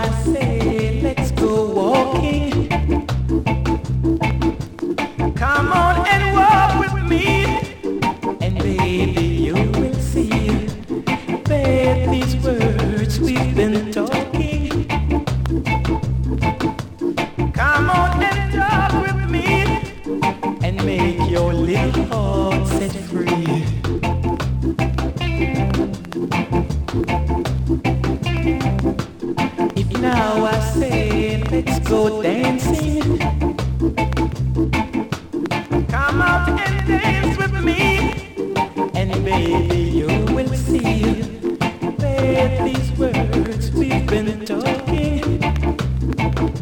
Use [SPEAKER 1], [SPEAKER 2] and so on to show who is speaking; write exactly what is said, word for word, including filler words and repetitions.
[SPEAKER 1] I say, let's go walking. Come on and walk with me, and baby you will see that these words we've been talking. Come on and talk with me, and make your little heart set free. If now I say, let's go dancing. Come out and dance with me, and baby you will see that these words we've been talking.